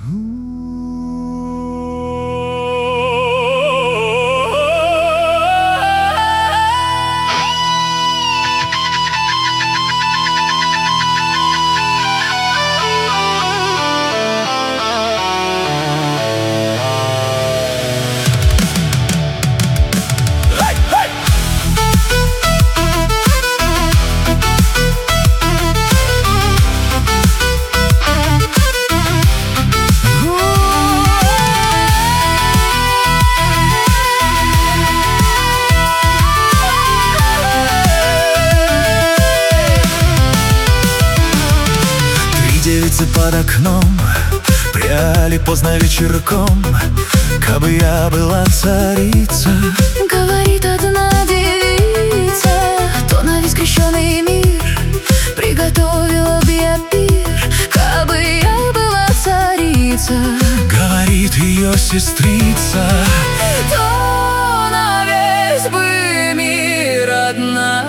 Девицы под окном пряли поздно вечерком. Кабы я была царица, говорит одна девица, то на весь крещеный мир приготовила б я пир. Кабы я была царица, говорит ее сестрица, то на весь бы мир одна.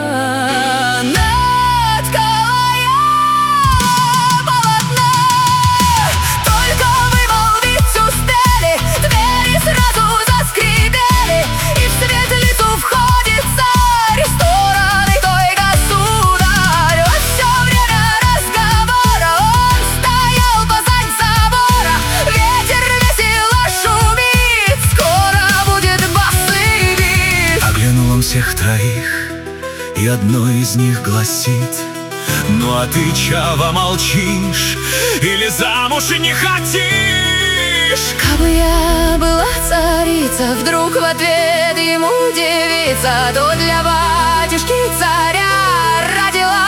всех троих, и одно из них гласит: ну а ты, чава, молчишь или замуж не хотишь? Кабы я была царица, вдруг в ответ ему девица, то для батюшки царя родила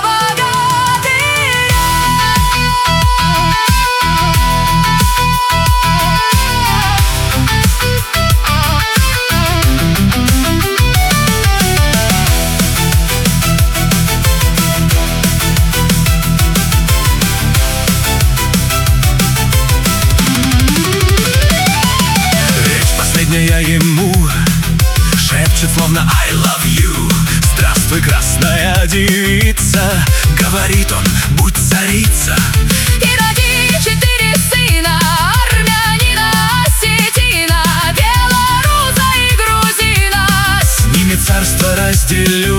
я ему шепчет словно I love you. Здравствуй, красная девица, говорит он, будь царица. И роди 4 сына, армянина, осетина, белоруса и грузина. С ними царство разделю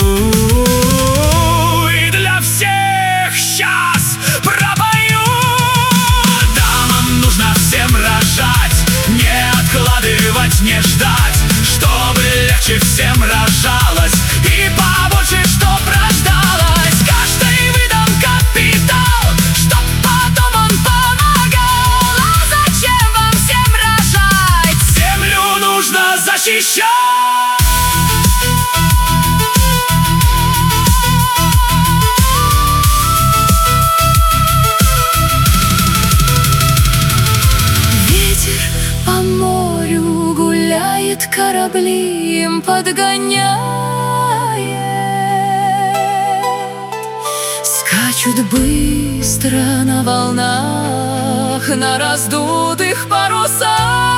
и для всех сейчас пропою. Дамам нужно всем рожать, не откладывать, не ждать, чтобы легче всем рожалось и побольше, чтоб рождалось. Каждый выдам капитал, чтоб потом он помогал. А зачем вам всем рожать? Землю нужно защищать. Корабли им подгоняет, скачут быстро на волнах, на раздутых парусах.